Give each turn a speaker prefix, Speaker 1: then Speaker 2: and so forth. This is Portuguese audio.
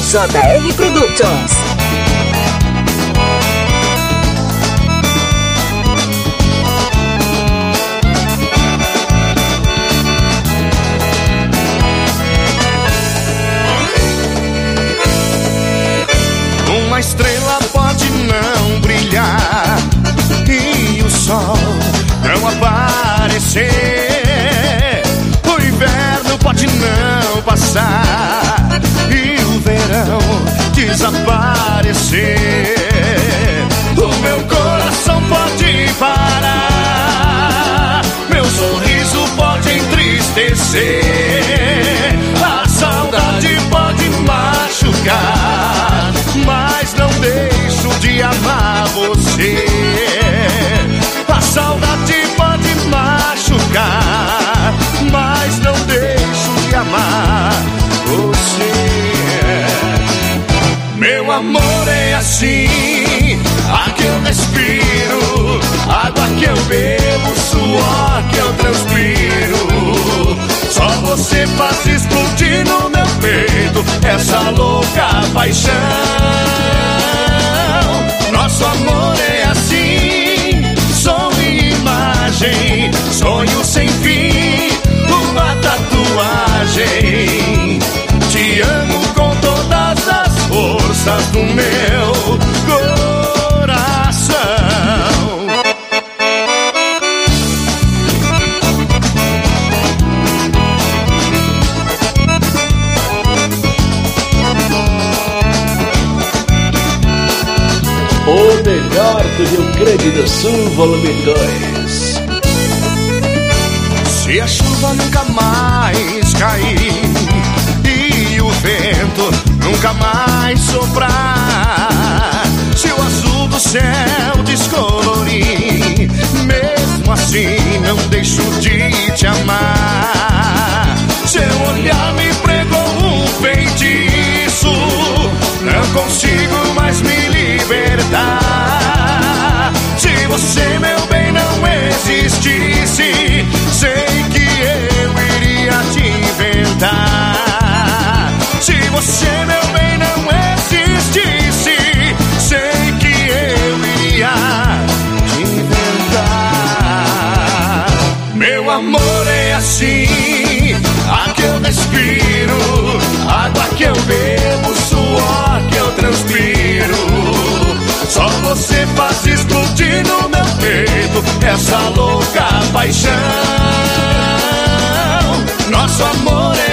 Speaker 1: JR Productions.
Speaker 2: Uma estrela pode não brilhar e o sol não aparecer. O inverno pode não passar e o verão desaparecer. O meu coração pode parar, meu sorriso pode entristecer, a saudade pode machucar, mas não deixo de amar você. A saudade pode machucar, mas não deixo de amar você. Meu amor é assim, ar que eu respiro, água que eu bebo, suor que eu transpiro. Só você faz explodir no meu peito essa louca paixão. Nosso amor é assim, som e imagem, sonho sem fim, uma tatuagem. Te amo com todas as forças do meu coração.
Speaker 3: O melhor do Rio Grande do Sul, volume 2.
Speaker 2: Se a chuva nunca mais cair e o vento nunca mais soprar, se o azul do céu descolorir, mesmo assim não deixo de te amar. Seu olhar me pregou um feitiço, não consigo mais me libertar. Se você, meu bem, não existisse, sei que eu iria te inventar. Se você, meu bem, não existisse, sei que eu iria te inventar. Meu amor é assim, ar que eu respiro, água que eu bebo, suor que eu transpiro. Só você faz explodir no meu peito essa louca paixão. Nosso amor é